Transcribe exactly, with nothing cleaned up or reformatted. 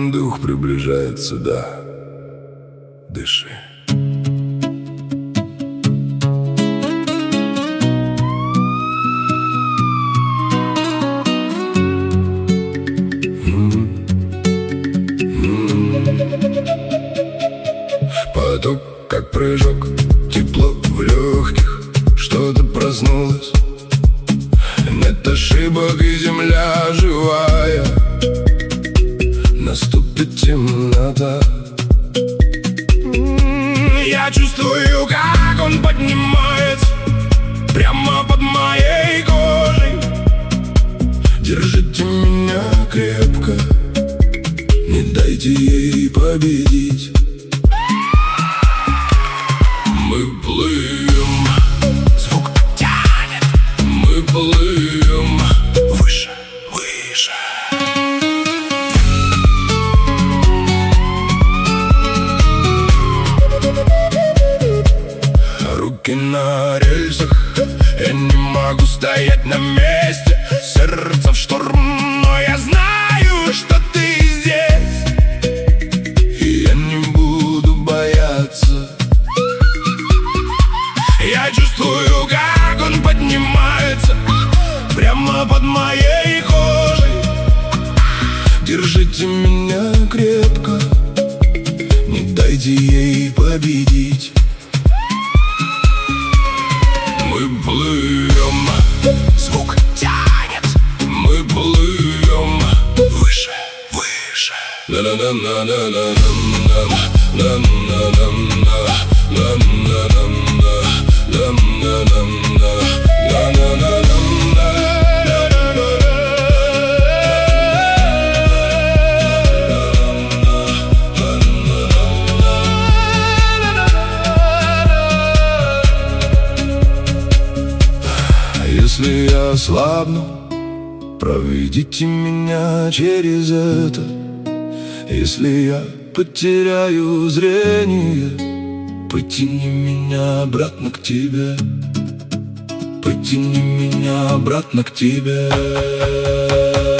Дух приближается, да. Дыши. Поток, как прыжок, тепло в легких, что-то проснулось. Нет ошибок, и земля живая. Наступит темнота. Я чувствую, как он поднимается прямо под моей кожей. Держите меня крепко, не дайте ей победить. Мы плывем, звук тянет. Мы плывем выше, выше. Руки на рельсах, я не могу стоять на месте. Сердце в шторм, но я знаю, что ты здесь, и я не буду бояться. Я чувствую, как он поднимается прямо под моей кожей. Держите меня крепко, не дайте ей победить. Мы плывем, звук тянет. Мы плывем выше, выше. Если я ослабну, проведите меня через это. Если я потеряю зрение, потяни меня обратно к тебе. Потяни меня обратно к тебе.